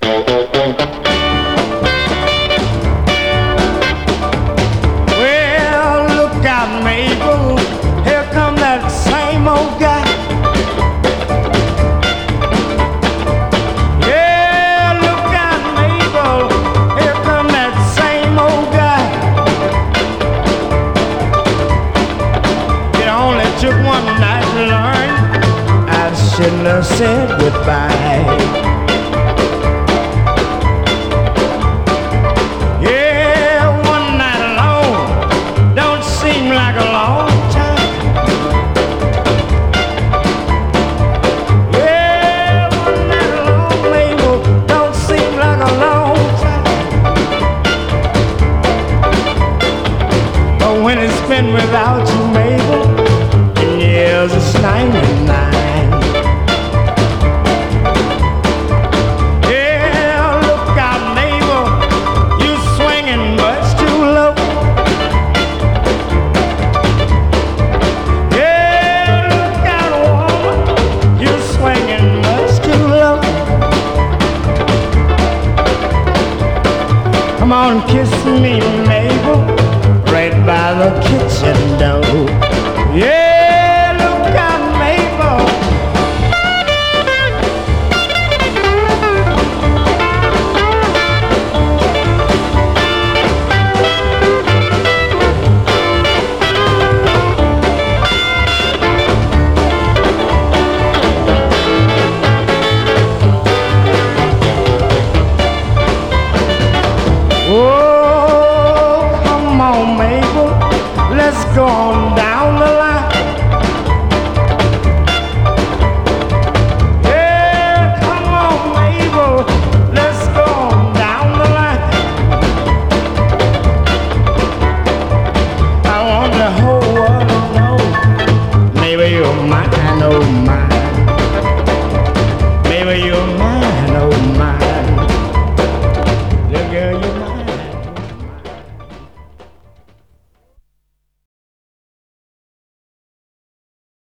Well, look out, Mabel. Here come that same old guy. Yeah, look out, Mabel. Here come that same old guy. It only took one night to learn I shouldn't have said goodbye. Like a long time. Yeah, one night alone, Mabel, don't seem like a long time. But when it's spent without you, Mabel, in years it's 99. Yeah, look out, Mabel, you swinging much too low. Come on, kiss me, Mabel, right by the kitchen door. Yeah, look out, Mabel. Oh, come on, Mabel, let's go on down the line. Yeah, come on, Mabel, let's go on down the line. I want the whole world to know, maybe you're mine, oh mine. Maybe you're